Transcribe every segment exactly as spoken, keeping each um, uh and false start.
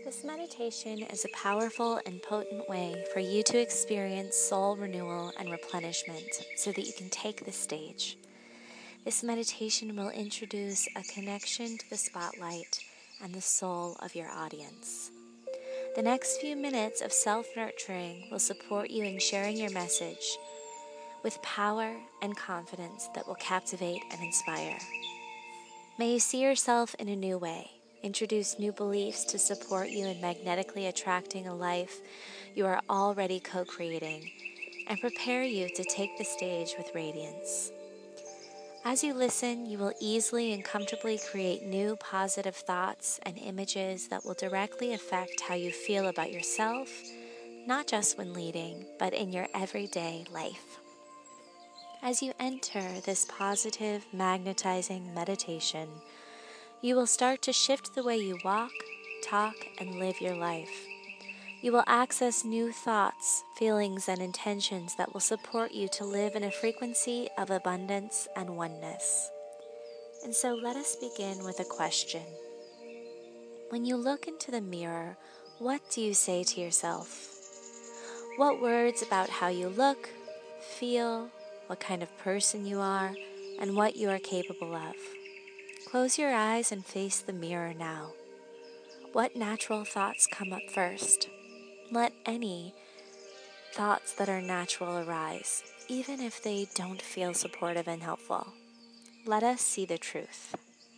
This meditation is a powerful and potent way for you to experience soul renewal and replenishment so that you can take the stage. This meditation will introduce a connection to the spotlight and the soul of your audience. The next few minutes of self-nurturing will support you in sharing your message with power and confidence that will captivate and inspire. May you see yourself in a new way, introduce new beliefs to support you in magnetically attracting a life you are already co-creating, and prepare you to take the stage with radiance. As you listen, you will easily and comfortably create new positive thoughts and images that will directly affect how you feel about yourself, not just when leading, but in your everyday life. As you enter this positive, magnetizing meditation, you will start to shift the way you walk, talk, and live your life. You will access new thoughts, feelings, and intentions that will support you to live in a frequency of abundance and oneness. And so let us begin with a question. When you look into the mirror, what do you say to yourself? What words about how you look, feel, what kind of person you are, and what you are capable of? Close your eyes and face the mirror now. What natural thoughts come up first? Let any thoughts that are natural arise, even if they don't feel supportive and helpful. Let us see the truth.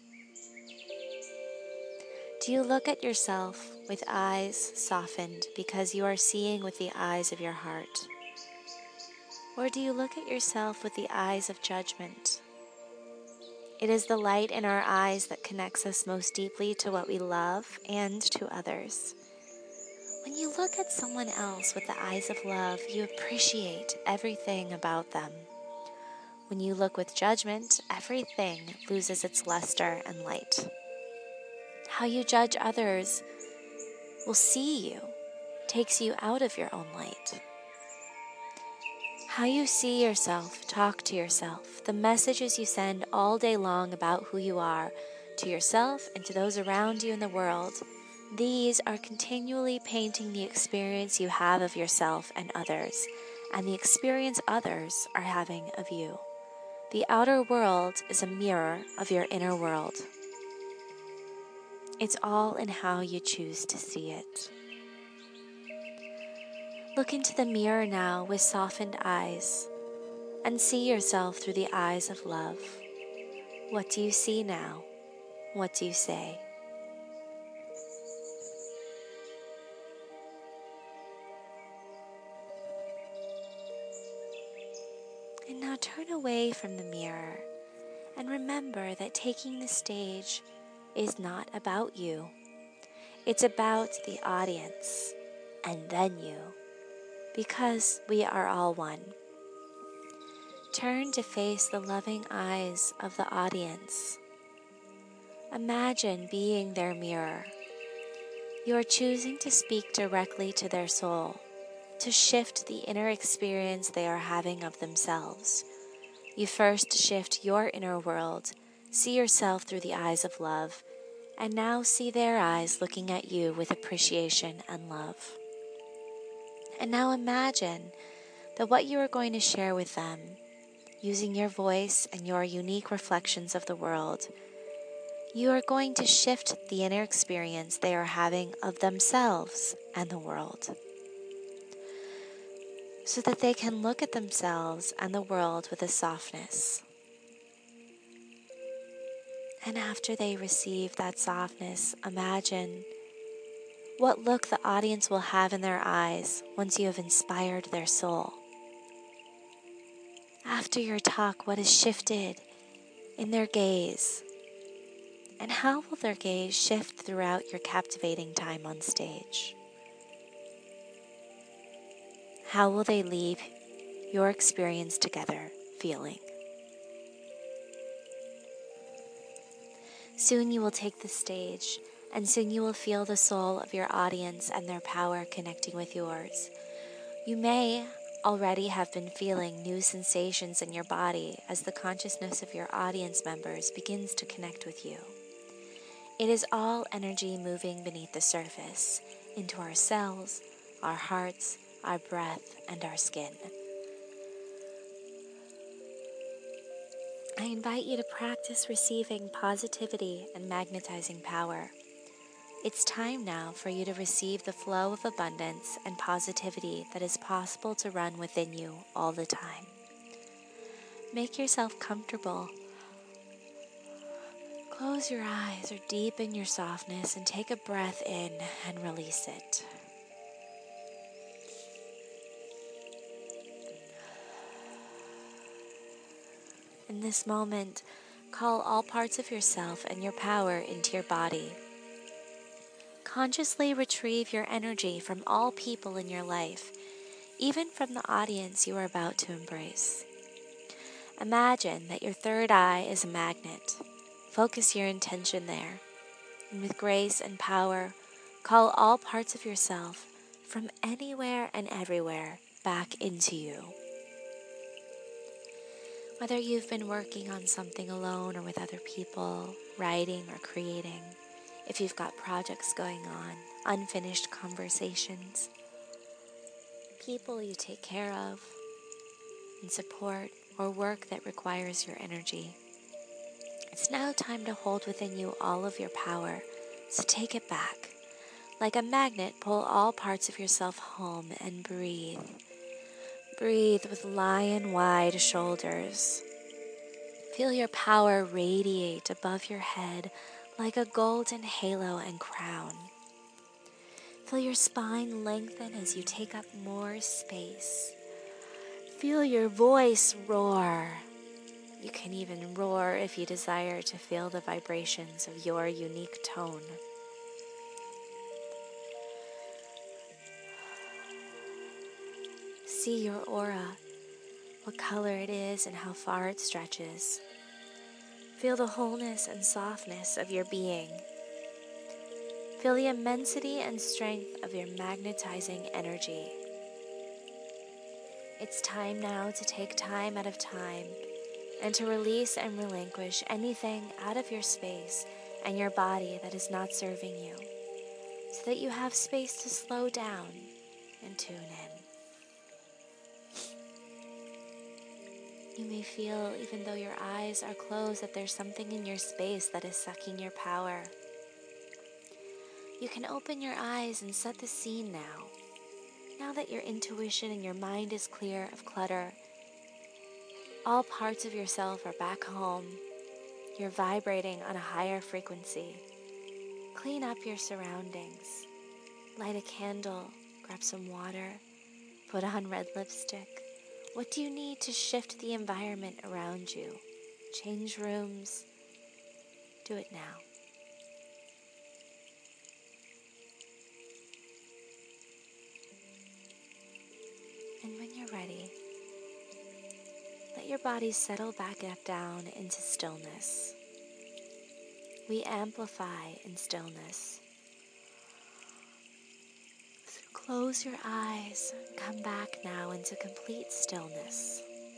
Do you look at yourself with eyes softened because you are seeing with the eyes of your heart? Or do you look at yourself with the eyes of judgment? It is the light in our eyes that connects us most deeply to what we love and to others. When you look at someone else with the eyes of love, you appreciate everything about them. When you look with judgment, everything loses its luster and light. How you judge others will see you, takes you out of your own light. How you see yourself, talk to yourself, the messages you send all day long about who you are to yourself and to those around you in the world, these are continually painting the experience you have of yourself and others, and the experience others are having of you. The outer world is a mirror of your inner world. It's all in how you choose to see it. Look into the mirror now with softened eyes and see yourself through the eyes of love. What do you see now? What do you say? And now turn away from the mirror and remember that taking the stage is not about you. It's about the audience and then you, because we are all one. Turn to face the loving eyes of the audience. Imagine being their mirror. You are choosing to speak directly to their soul, to shift the inner experience they are having of themselves. You first shift your inner world, see yourself through the eyes of love, and now see their eyes looking at you with appreciation and love. And now imagine that what you are going to share with them, using your voice and your unique reflections of the world, you are going to shift the inner experience they are having of themselves and the world, so that they can look at themselves and the world with a softness. And after they receive that softness, imagine what look the audience will have in their eyes once you have inspired their soul. After your talk, what has shifted in their gaze? And how will their gaze shift throughout your captivating time on stage? How will they leave your experience together feeling? Soon you will take the stage, and soon you will feel the soul of your audience and their power connecting with yours. You may already have been feeling new sensations in your body as the consciousness of your audience members begins to connect with you. It is all energy moving beneath the surface, into our cells, our hearts, our breath, and our skin. I invite you to practice receiving positivity and magnetizing power. It's time now for you to receive the flow of abundance and positivity that is possible to run within you all the time. Make yourself comfortable. Close your eyes or deepen your softness and take a breath in and release it. In this moment, call all parts of yourself and your power into your body. Consciously retrieve your energy from all people in your life, even from the audience you are about to embrace. Imagine that your third eye is a magnet. Focus your intention there, and with grace and power, call all parts of yourself from anywhere and everywhere back into you. Whether you've been working on something alone or with other people, writing or creating, if you've got projects going on, unfinished conversations, people you take care of and support, or work that requires your energy. It's now time to hold within you all of your power, so take it back. Like a magnet, pull all parts of yourself home and breathe. Breathe with lion-wide shoulders. Feel your power radiate above your head like a golden halo and crown. Feel your spine lengthen as you take up more space. Feel your voice roar. You can even roar if you desire to feel the vibrations of your unique tone. See your aura, what color it is and how far it stretches. Feel the wholeness and softness of your being. Feel the immensity and strength of your magnetizing energy. It's time now to take time out of time and to release and relinquish anything out of your space and your body that is not serving you, so that you have space to slow down and tune in. You may feel, even though your eyes are closed, that there's something in your space that is sucking your power. You can open your eyes and set the scene now. Now that your intuition and your mind is clear of clutter, all parts of yourself are back home. You're vibrating on a higher frequency. Clean up your surroundings. Light a candle, grab some water, put on red lipstick. What do you need to shift the environment around you? Change rooms. Do it now. And when you're ready, let your body settle back up down into stillness. We amplify in stillness. So close your eyes. Come back now into complete stillness.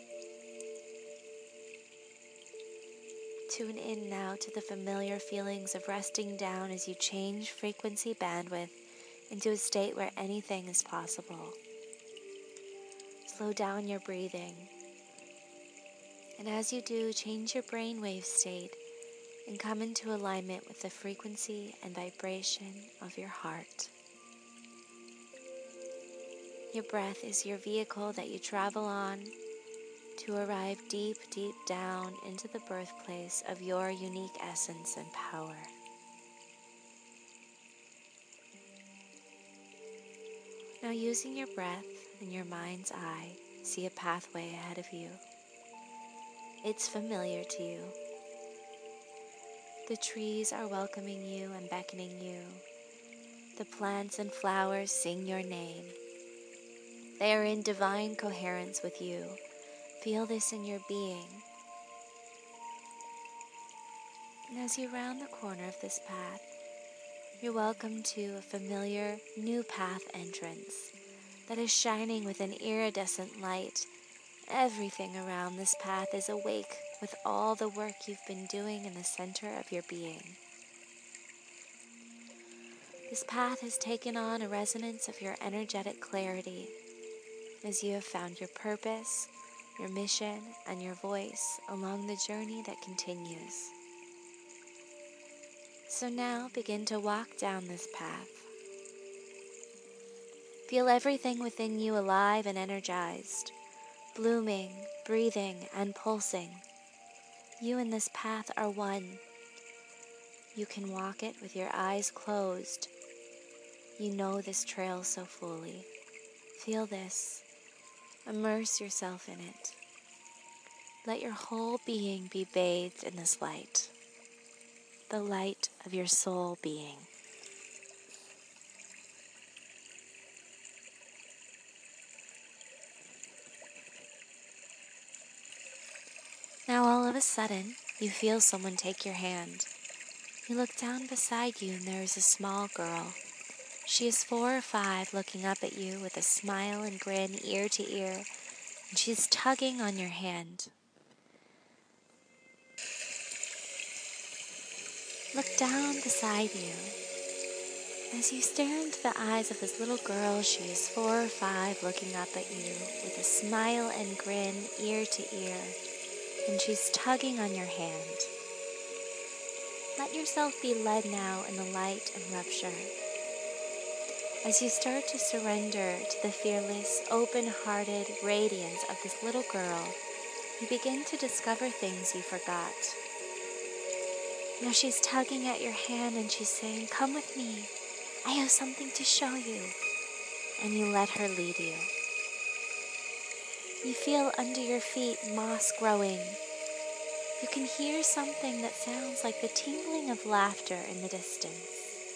Tune in now to the familiar feelings of resting down as you change frequency bandwidth into a state where anything is possible. Slow down your breathing. And as you do, change your brainwave state and come into alignment with the frequency and vibration of your heart. Your breath is your vehicle that you travel on to arrive deep, deep down into the birthplace of your unique essence and power. Now, using your breath and your mind's eye, see a pathway ahead of you. It's familiar to you. The trees are welcoming you and beckoning you. The plants and flowers sing your name. They are in divine coherence with you. Feel this in your being. And as you round the corner of this path, you're welcome to a familiar new path entrance that is shining with an iridescent light. Everything around this path is awake with all the work you've been doing in the center of your being. This path has taken on a resonance of your energetic clarity as you have found your purpose, your mission, and your voice along the journey that continues. So now begin to walk down this path. Feel everything within you alive and energized, blooming, breathing, and pulsing. You and this path are one. You can walk it with your eyes closed. You know this trail so fully. Feel this. Immerse yourself in it. Let your whole being be bathed in this light, the light of your soul being. Now all of a sudden, you feel someone take your hand. You look down beside you and there is a small girl. She is four or five, looking up at you with a smile and grin ear to ear, and she is tugging on your hand. Look down beside you. As you stare into the eyes of this little girl, she is four or five, looking up at you with a smile and grin ear to ear, and she's tugging on your hand. Let yourself be led now in the light and rupture. As you start to surrender to the fearless, open-hearted radiance of this little girl, you begin to discover things you forgot. Now she's tugging at your hand and she's saying, "Come with me. I have something to show you." And you let her lead you. You feel under your feet moss growing. You can hear something that sounds like the tingling of laughter in the distance.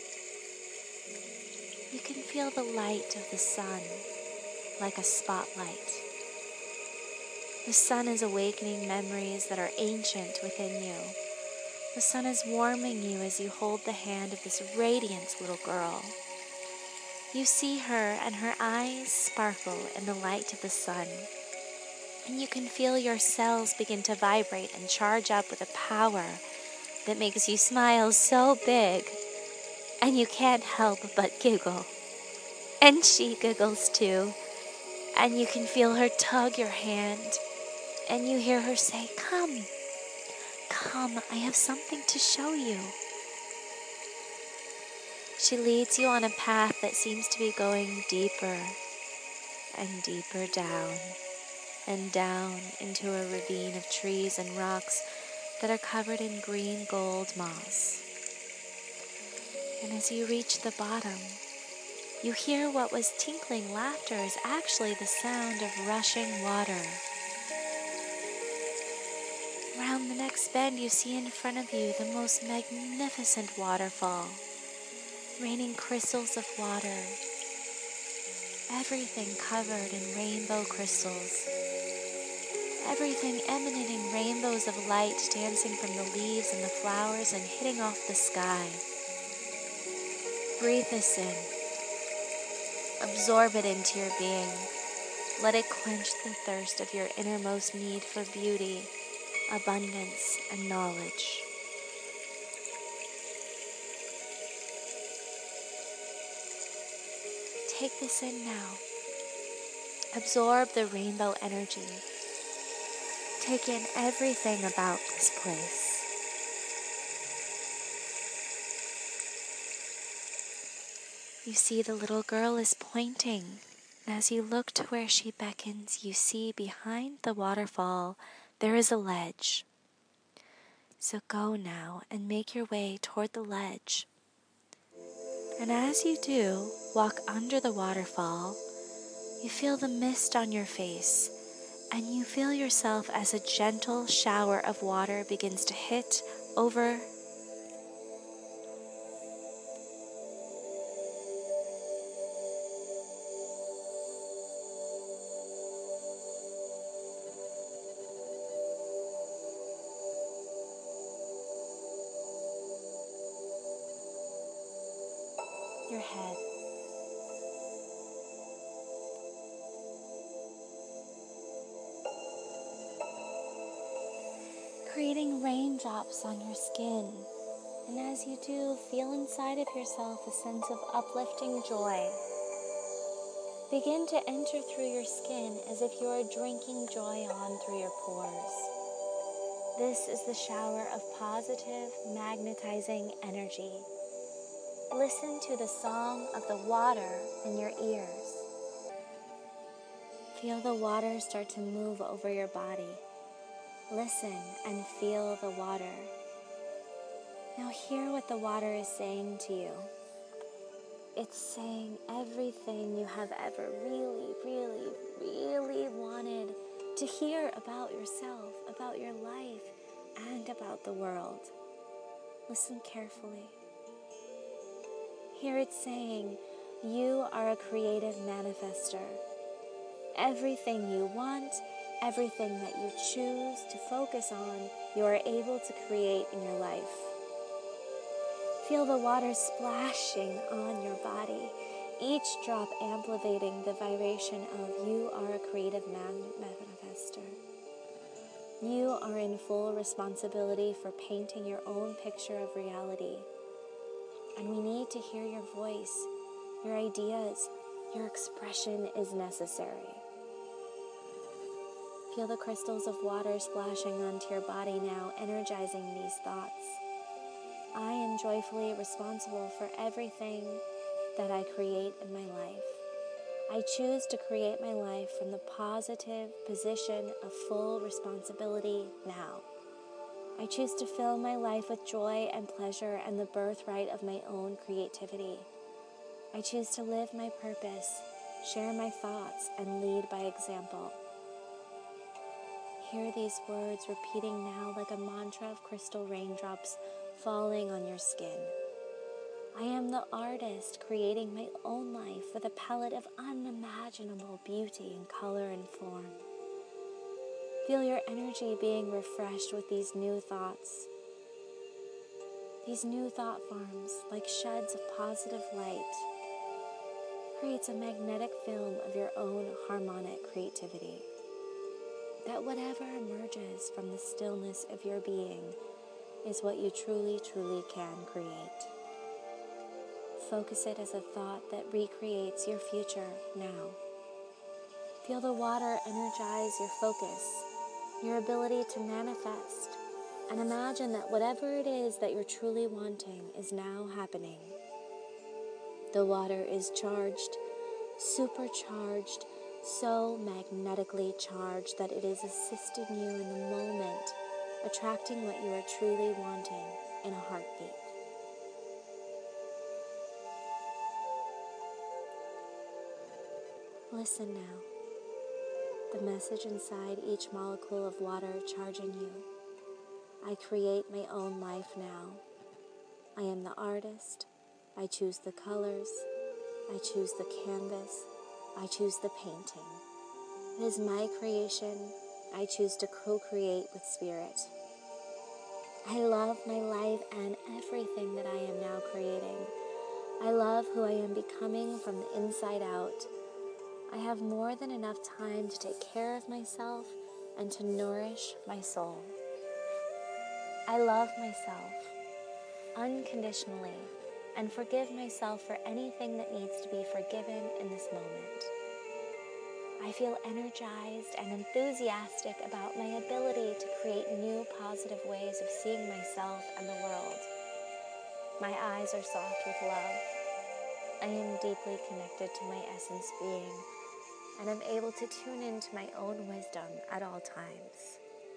You can feel the light of the sun like a spotlight. The sun is awakening memories that are ancient within you. The sun is warming you as you hold the hand of this radiant little girl. You see her and her eyes sparkle in the light of the sun. And you can feel your cells begin to vibrate and charge up with a power that makes you smile so big, and you can't help but giggle. And she giggles too, and you can feel her tug your hand, and you hear her say, "Come, come, I have something to show you." She leads you on a path that seems to be going deeper and deeper down, and down into a ravine of trees and rocks that are covered in green gold moss. And as you reach the bottom, you hear what was tinkling laughter is actually the sound of rushing water. Around the next bend, you see in front of you the most magnificent waterfall, raining crystals of water, everything covered in rainbow crystals, everything emanating rainbows of light dancing from the leaves and the flowers and hitting off the sky. Breathe this in. Absorb it into your being. Let it quench the thirst of your innermost need for beauty, abundance, and knowledge. Take this in now. Absorb the rainbow energy. Take in everything about this place. You see the little girl is pointing. As you look to where she beckons, you see behind the waterfall there is a ledge. So go now and make your way toward the ledge. And as you do, walk under the waterfall. You feel the mist on your face, and you feel yourself as a gentle shower of water begins to hit over your head. Creating raindrops on your skin And as you do, feel inside of yourself a sense of uplifting joy. Begin to enter through your skin as if you are drinking joy on through your pores. This is the shower of positive, magnetizing energy. Listen to the song of the water in your ears. Feel the water start to move over your body. Listen and feel the water. Now hear what the water is saying to you. It's saying everything you have ever really, really, really wanted to hear about yourself, about your life, and about the world. Listen carefully. Hear it saying, you are a creative manifester. Everything you want, everything that you choose to focus on, you are able to create in your life. Feel the water splashing on your body, each drop amplifying the vibration of you are a creative manifester. You are in full responsibility for painting your own picture of reality. And we need to hear your voice, your ideas, your expression is necessary. Feel the crystals of water splashing onto your body now, energizing these thoughts. I am joyfully responsible for everything that I create in my life. I choose to create my life from the positive position of full responsibility now. I choose to fill my life with joy and pleasure and the birthright of my own creativity. I choose to live my purpose, share my thoughts, and lead by example. Hear these words repeating now like a mantra of crystal raindrops falling on your skin. I am the artist creating my own life with a palette of unimaginable beauty in color and form. Feel your energy being refreshed with these new thoughts. These new thought forms, like sheds of positive light, creates a magnetic film of your own harmonic creativity. That whatever emerges from the stillness of your being is what you truly, truly can create. Focus it as a thought that recreates your future now. Feel the water energize your focus, your ability to manifest, and imagine that whatever it is that you're truly wanting is now happening. The water is charged, supercharged, so magnetically charged that it is assisting you in the moment, attracting what you are truly wanting in a heartbeat. Listen now. The message inside each molecule of water charging you. I create my own life now. I am the artist. I choose the colors. I choose the canvas. I choose the painting. It is my creation. I choose to co-create with spirit. I love my life and everything that I am now creating. I love who I am becoming from the inside out. I have more than enough time to take care of myself and to nourish my soul. I love myself unconditionally and forgive myself for anything that needs to be forgiven in this moment. I feel energized and enthusiastic about my ability to create new positive ways of seeing myself and the world. My eyes are soft with love. I am deeply connected to my essence being, and I'm able to tune into my own wisdom at all times.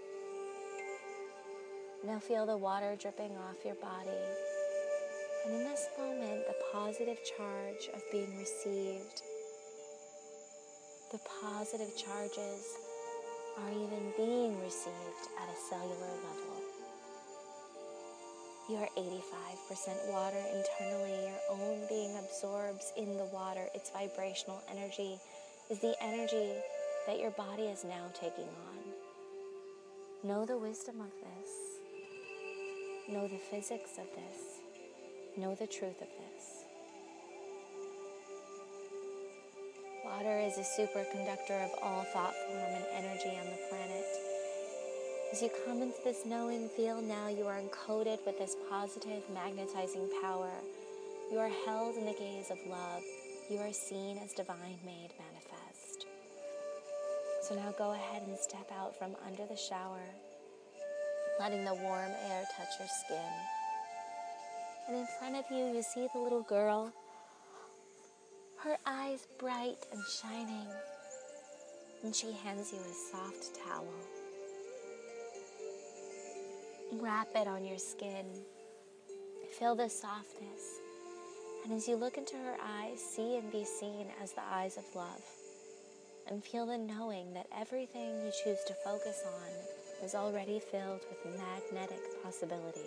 Now feel the water dripping off your body, and in this moment, the positive charge of being received, the positive charges are even being received at a cellular level. You are eighty-five percent water internally. Your own being absorbs in the water. Its vibrational energy is the energy that your body is now taking on. Know the wisdom of this. Know the physics of this. Know the truth of this. Water is a superconductor of all thought form and energy on the planet. As you come into this knowing field now, you are encoded with this positive magnetizing power. You are held in the gaze of love. You are seen as divine made manifest. So now go ahead and step out from under the shower, letting the warm air touch your skin. And in front of you, you see the little girl, her eyes bright and shining. And she hands you a soft towel. Wrap it on your skin. Feel the softness. And as you look into her eyes, see and be seen as the eyes of love. And feel the knowing that everything you choose to focus on is already filled with magnetic possibility.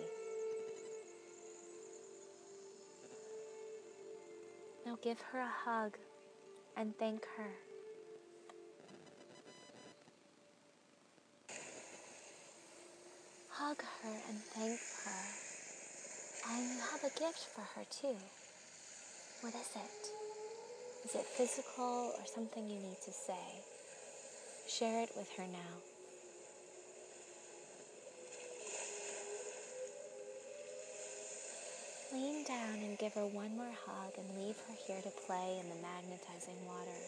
Now give her a hug and thank her. Hug her and thank her. And you have a gift for her too. What is it? Is it physical or something you need to say? Share it with her now. Lean down and give her one more hug and leave her here to play in the magnetizing water.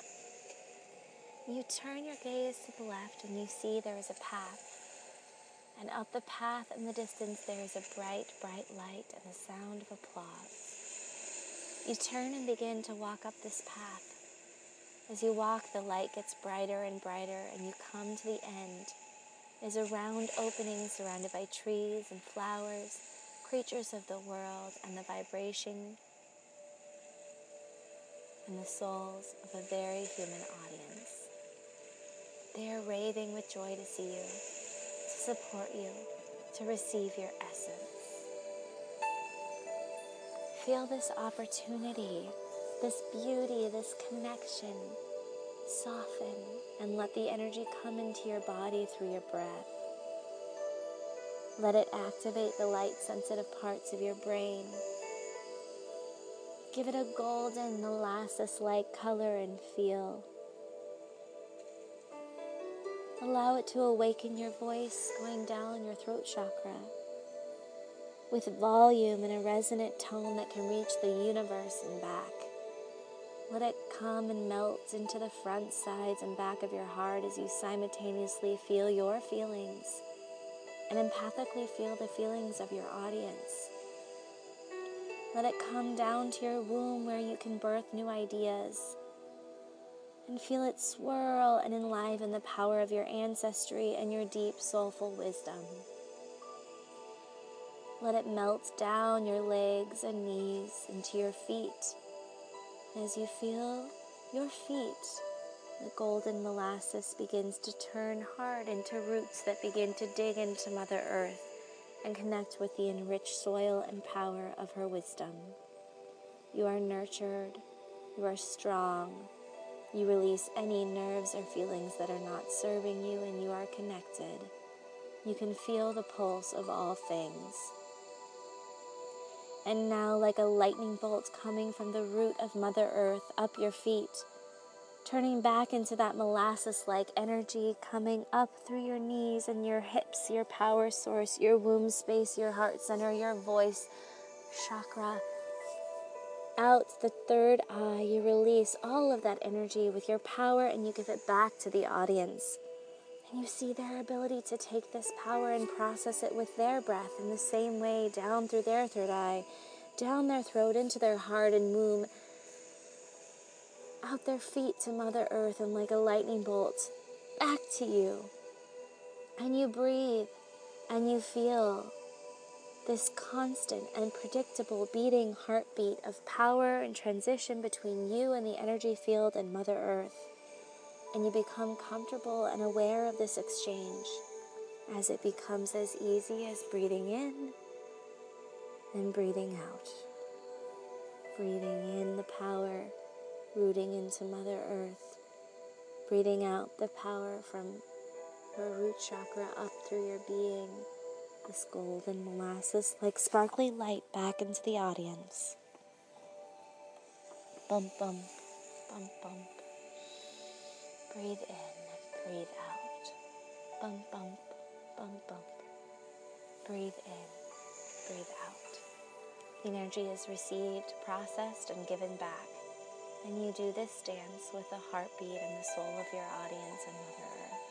You turn your gaze to the left and you see there is a path. And up the path in the distance there is a bright, bright light and the sound of applause. You turn and begin to walk up this path. As you walk, the light gets brighter and brighter and you come to the end. There's a round opening surrounded by trees and flowers, creatures of the world, and the vibration and the souls of a very human audience. They are raving with joy to see you, to support you, to receive your essence. Feel this opportunity, this beauty, this connection. Soften and let the energy come into your body through your breath. Let it activate the light-sensitive parts of your brain. Give it a golden, molasses-like color and feel. Allow it to awaken your voice going down your throat chakra with volume and a resonant tone that can reach the universe and back. Let it come and melt into the front, sides, and back of your heart as you simultaneously feel your feelings and empathically feel the feelings of your audience. Let it come down to your womb where you can birth new ideas and feel it swirl and enliven the power of your ancestry and your deep, soulful wisdom. Let it melt down your legs and knees into your feet. As you feel your feet, the golden molasses begins to turn hard into roots that begin to dig into Mother Earth and connect with the enriched soil and power of her wisdom. You are nurtured, you are strong, you release any nerves or feelings that are not serving you, and you are connected. You can feel the pulse of all things. And now, like a lightning bolt coming from the root of Mother Earth up your feet, turning back into that molasses-like energy coming up through your knees and your hips, your power source, your womb space, your heart center, your voice chakra. Out the third eye, you release all of that energy with your power and you give it back to the audience. And you see their ability to take this power and process it with their breath in the same way, down through their third eye, down their throat, into their heart and womb, out their feet to Mother Earth, and like a lightning bolt, back to you. And you breathe, and you feel this constant and predictable beating heartbeat of power and transition between you and the energy field and Mother Earth. And you become comfortable and aware of this exchange as it becomes as easy as breathing in and breathing out. Breathing in the power, rooting into Mother Earth. Breathing out the power from her root chakra up through your being. This golden molasses like sparkly light back into the audience. Bump, bump, bump, bump. Breathe in, breathe out. Bump, bump, bump, bump. Breathe in, breathe out. The energy is received, processed, and given back. And you do this dance with the heartbeat and the soul of your audience and Mother Earth.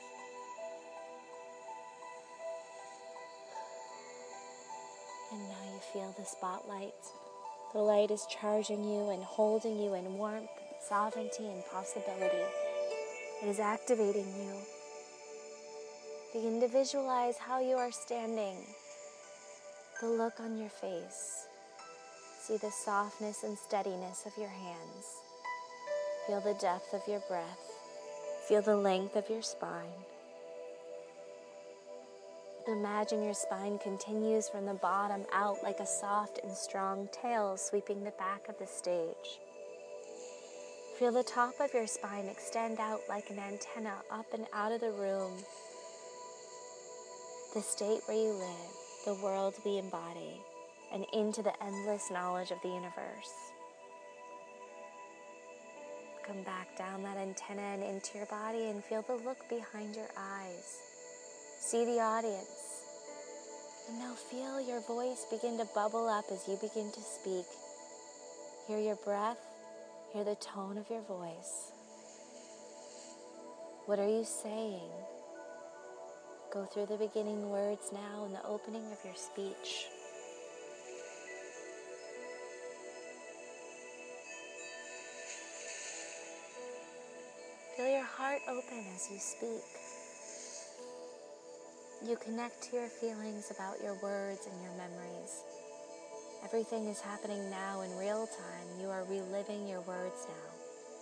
And now you feel the spotlight. The light is charging you and holding you in warmth, sovereignty, and possibility. It is activating you. Begin to visualize how you are standing, the look on your face. See the softness and steadiness of your hands. Feel the depth of your breath. Feel the length of your spine. Imagine your spine continues from the bottom out like a soft and strong tail sweeping the back of the stage. Feel the top of your spine extend out like an antenna up and out of the room, the state where you live, the world we embody, and into the endless knowledge of the universe. Come back down that antenna and into your body and feel the look behind your eyes. See the audience. And now feel your voice begin to bubble up as you begin to speak. Hear your breath. Hear the tone of your voice. What are you saying? Go through the beginning words now and the opening of your speech. Feel your heart open as you speak. You connect to your feelings about your words and your memories. Everything is happening now in real time. You are reliving your words now.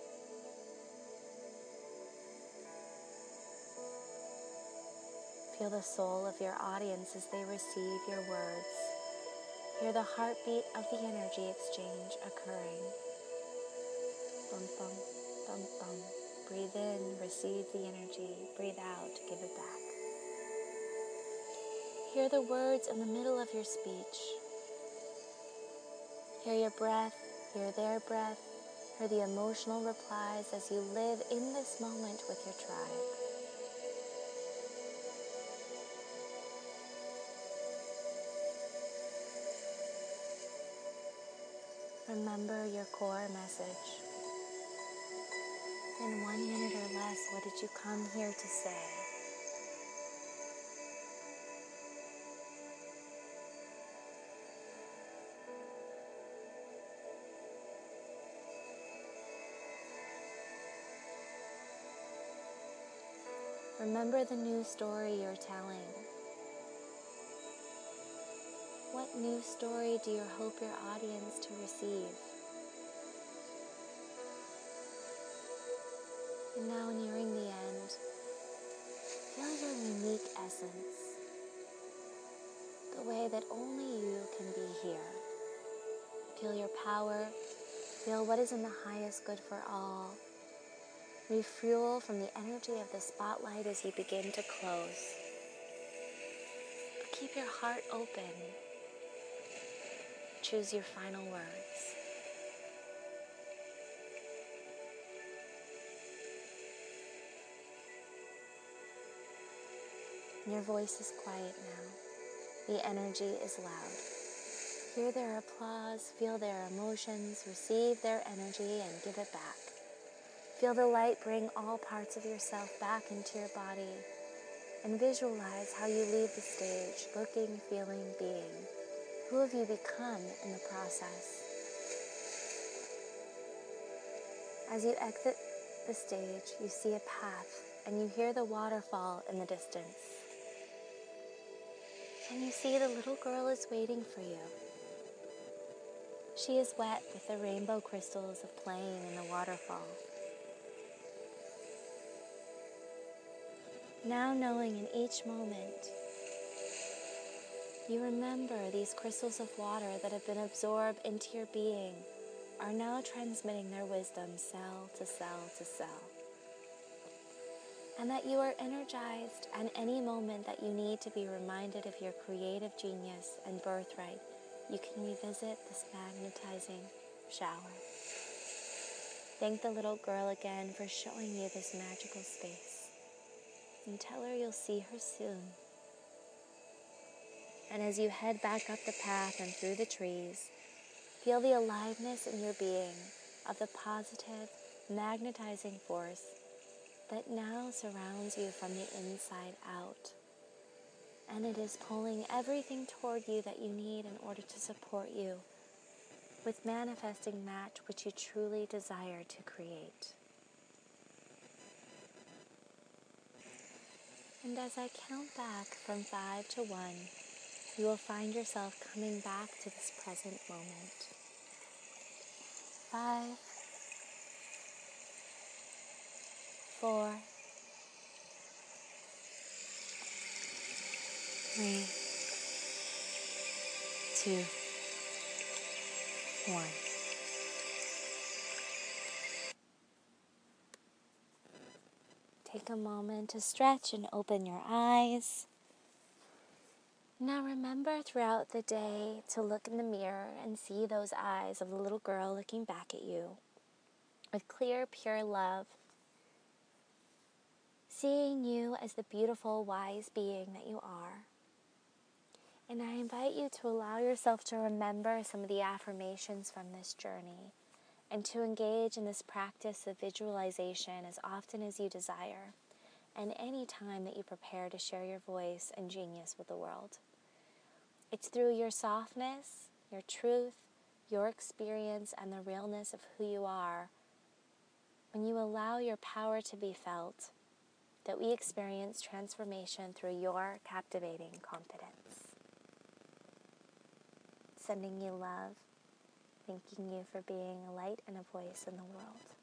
Feel the soul of your audience as they receive your words. Hear the heartbeat of the energy exchange occurring. Bum, bum, bum, bum. Breathe in, receive the energy. Breathe out, give it back. Hear the words in the middle of your speech. Hear your breath, hear their breath, hear the emotional replies as you live in this moment with your tribe. Remember your core message. In one minute or less, what did you come here to say? Remember the new story you're telling. What new story do you hope your audience to receive? And now nearing the end, feel your unique essence, the way that only you can be here. Feel your power, feel what is in the highest good for all. Refuel from the energy of the spotlight as you begin to close. Keep your heart open. Choose your final words. Your voice is quiet now. The energy is loud. Hear their applause, feel their emotions, receive their energy, and give it back. Feel the light bring all parts of yourself back into your body, and visualize how you leave the stage, looking, feeling, being. Who have you become in the process? As you exit the stage, you see a path, and you hear the waterfall in the distance. And you see the little girl is waiting for you. She is wet with the rainbow crystals of playing in the waterfall. Now knowing in each moment, you remember these crystals of water that have been absorbed into your being are now transmitting their wisdom cell to cell to cell. And that you are energized, and any moment that you need to be reminded of your creative genius and birthright, you can revisit this magnetizing shower. Thank the little girl again for showing you this magical space, and tell her you'll see her soon. And as you head back up the path and through the trees, feel the aliveness in your being of the positive, magnetizing force that now surrounds you from the inside out. And it is pulling everything toward you that you need in order to support you with manifesting that which you truly desire to create. And as I count back from five to one, you will find yourself coming back to this present moment. Five, four, three, two, one. Take a moment to stretch and open your eyes. Now remember throughout the day to look in the mirror and see those eyes of the little girl looking back at you with clear, pure love, seeing you as the beautiful, wise being that you are. And I invite you to allow yourself to remember some of the affirmations from this journey and to engage in this practice of visualization as often as you desire and any time that you prepare to share your voice and genius with the world. It's through your softness, your truth, your experience, and the realness of who you are, when you allow your power to be felt, that we experience transformation through your captivating confidence. Sending you love, thanking you for being a light and a voice in the world.